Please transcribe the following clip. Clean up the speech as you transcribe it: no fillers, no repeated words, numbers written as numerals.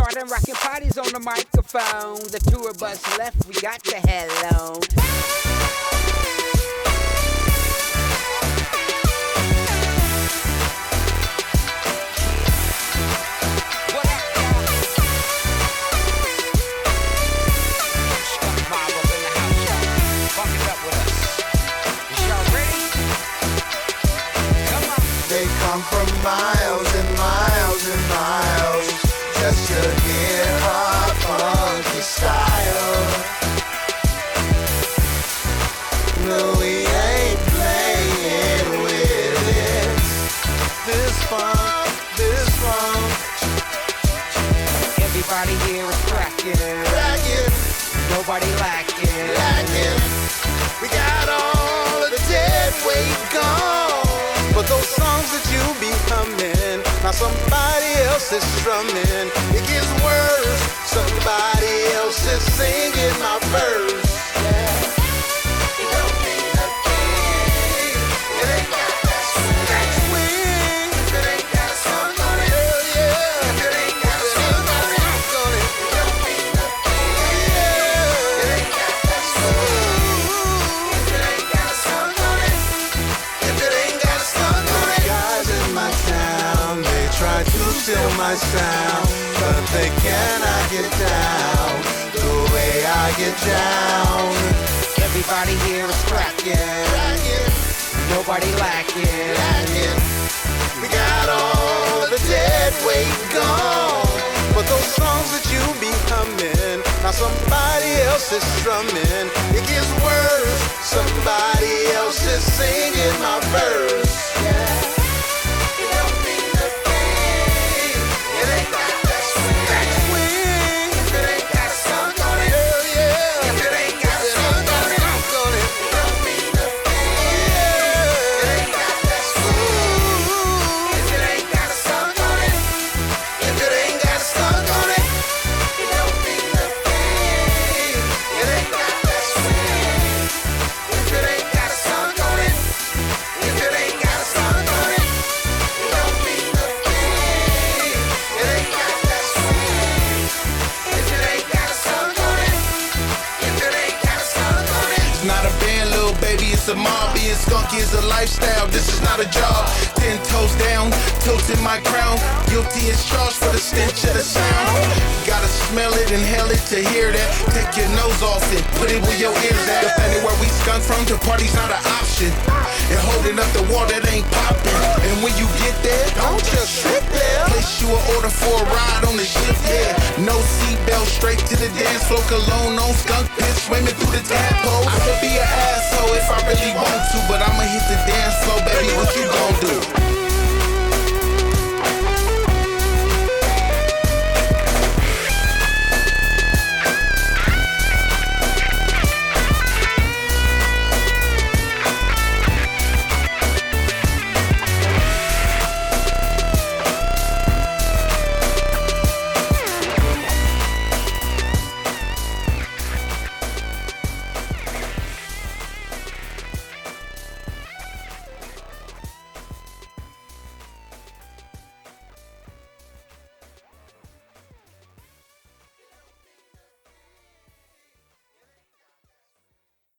While them rockin' parties on the microphone, the tour bus left, we got the hell on. Come from miles and miles and miles just to hear our funky style. No, we ain't playing with it. This funk. Everybody here is cracking. Nobody lacking. We got all of the dead weight gone. But those songs that you be humming, now somebody else is strumming. It gets worse, somebody else is singing my verse. Yeah. It don't mean a thing. It ain't got that swing. If it ain't got a song on it, yeah. If it ain't got a song on it, it don't mean a thing. Yeah. It ain't got that swing. If it ain't got a song on it, if it ain't got a song on it. Guys in my town, they try to steal my sound, but they cannot get down the way I get down. Everybody here is cracking. Nobody lacking. We got all the dead weight gone. But those songs that you be humming, now somebody else is strumming. It gets worse, somebody else is singing my verse. Yeah. It don't mean a thing. It ain't got that swing. If it ain't got a song on it, yeah. If it ain't got a song on it, it don't mean a thing. Yeah. It ain't got that swing. If it ain't got a song on it, if it ain't got a song on it, it don't mean a thing. It ain't got that swing. If it ain't got a song on it, if it ain't got a song on it, it don't mean a thing. It ain't got that swing. If it ain't got a song on it, if it ain't got a song on it. It's not a band, little baby, it's a mob. Being skunky is a lifestyle, this is not a job. 10 toes down, tilting my crown. Guilty as charged for the stench of the sound. Gotta smell it, inhale it to hear that. Take your nose off it, put it where your ears at. If anywhere we skunk from, the party's not an option. And holding up the wall that ain't popping. And when you get there, don't just sit there. Place you an order for a ride on the ship, yeah. No seatbelt, straight to the dance floor. Cologne on skunk piss, swimming through the tadpole. I could be an asshole if I really want to, but I'ma hit the dance floor, baby, what you gon' do?